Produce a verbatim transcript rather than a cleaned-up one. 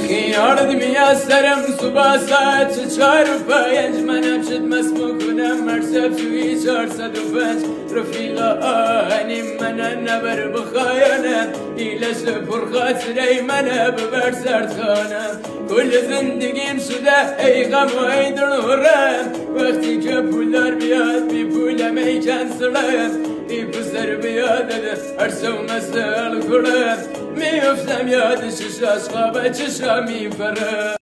يردم يا سرم سباسات چار و پنج منم شد مسمو کنم مرسب توی چهارصد و پنج رفیقا آهنی منه نبر بخایانم ایلش پر خاطره منه ببر سردخانم کل زندگیم شده ای غم و ای دلورم وقتی که پولار بیاد بی پولم ای کنسلم ای پسر بیاده هر سو مسئل کنم میفتم یاد شش عشقا به چشا میپرم